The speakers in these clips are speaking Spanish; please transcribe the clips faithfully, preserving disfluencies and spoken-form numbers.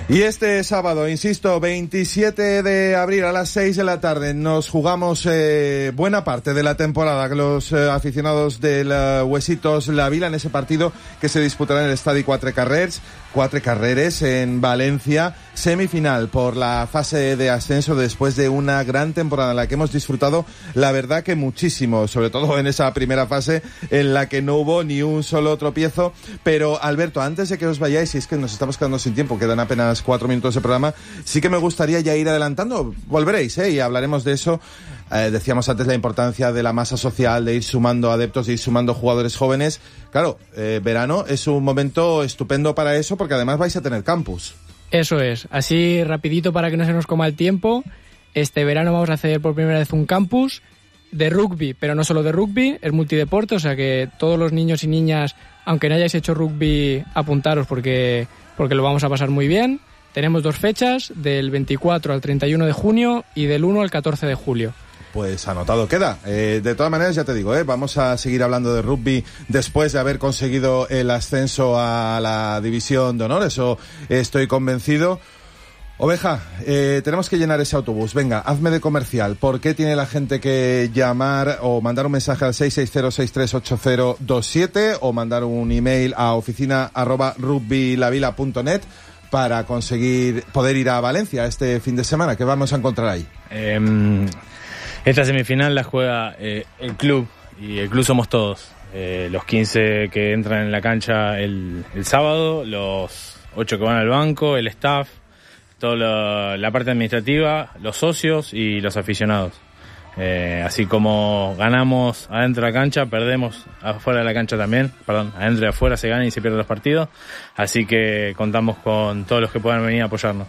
Y este sábado, insisto, veintisiete de abril a las seis de la tarde, nos jugamos eh, buena parte de la temporada con los eh, aficionados del uh, Huesitos La Vila en ese partido que se disputará en el Estadi Quatre Carrers, Quatre Carreres en Valencia, semifinal por la fase de ascenso después de una gran temporada en la que hemos disfrutado, la verdad que muchísimo, sobre todo en esa primera fase en la que no hubo ni un solo tropiezo. Pero Alberto, antes de que os vayáis, y es que nos estamos quedando sin tiempo, quedan apenas cuatro minutos de programa, sí que me gustaría ya ir adelantando, volveréis, ¿eh? Y hablaremos de eso. Eh, decíamos antes la importancia de la masa social, de ir sumando adeptos, de ir sumando jugadores jóvenes. Claro, eh, verano es un momento estupendo para eso, porque además vais a tener campus. Eso es, así rapidito para que no se nos coma el tiempo, este verano vamos a hacer por primera vez un campus de rugby, pero no solo de rugby, es multideporte, o sea que todos los niños y niñas, aunque no hayáis hecho rugby, apuntaros porque, porque lo vamos a pasar muy bien. Tenemos dos fechas, del veinticuatro al treinta y uno de junio y del uno al catorce de julio. Pues anotado queda. Eh, de todas maneras, ya te digo, eh, vamos a seguir hablando de rugby después de haber conseguido el ascenso a la división de honor, eso estoy convencido. Oveja, eh, tenemos que llenar ese autobús. Venga, hazme de comercial. ¿Por qué tiene la gente que llamar o mandar un mensaje al seis seis cero seis tres ocho cero dos siete o mandar un email a oficina arroba rugbylavila punto net para conseguir poder ir a Valencia este fin de semana? ¿Qué vamos a encontrar ahí? Eh, esta semifinal la juega eh, el club, y el club somos todos. Eh, los quince que entran en la cancha el, el sábado, los ocho que van al banco, el staff, toda la, la parte administrativa, los socios y los aficionados. Eh, así como ganamos adentro de la cancha, perdemos afuera de la cancha también. Perdón, adentro y afuera se ganan y se pierden los partidos. Así que contamos con todos los que puedan venir a apoyarnos.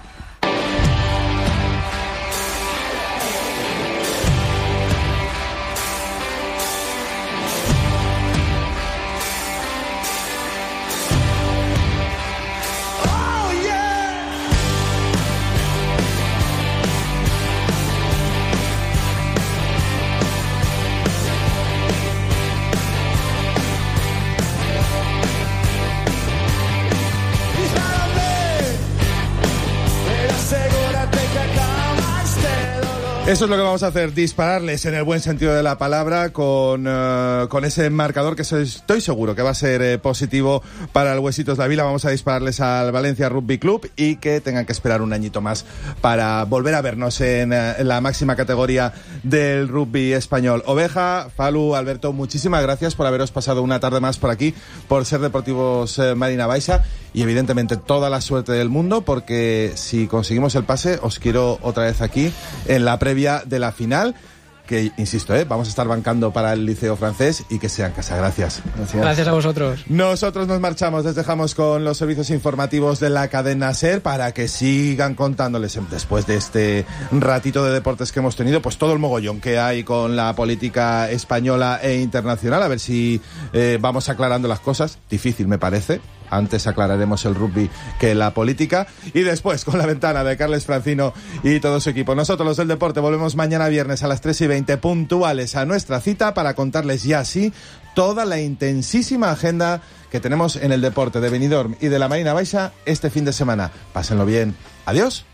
Eso es lo que vamos a hacer, dispararles en el buen sentido de la palabra con, uh, con ese marcador que estoy seguro que va a ser eh, positivo para el Huesitos La Vila. Vamos a dispararles al Valencia Rugby Club y que tengan que esperar un añito más para volver a vernos en, en la máxima categoría del rugby español. Oveja, Falu, Alberto, muchísimas gracias por haberos pasado una tarde más por aquí, por Ser Deportivos eh, Marina Baixa, y evidentemente toda la suerte del mundo, porque si conseguimos el pase os quiero otra vez aquí en la previa de la final, que insisto, eh, vamos a estar bancando para el Liceo Francés y que sea en casa. Gracias. Gracias. Gracias a vosotros. Nosotros nos marchamos, les dejamos con los servicios informativos de la cadena SER para que sigan contándoles, después de este ratito de deportes que hemos tenido, pues todo el mogollón que hay con la política española e internacional. A ver si eh, vamos aclarando las cosas. Difícil me parece. Antes aclararemos el rugby que la política. Y después, con la ventana de Carles Francino y todo su equipo. Nosotros, los del deporte, volvemos mañana viernes a las tres y veinte puntuales a nuestra cita para contarles ya así toda la intensísima agenda que tenemos en el deporte de Benidorm y de la Marina Baixa este fin de semana. Pásenlo bien. Adiós.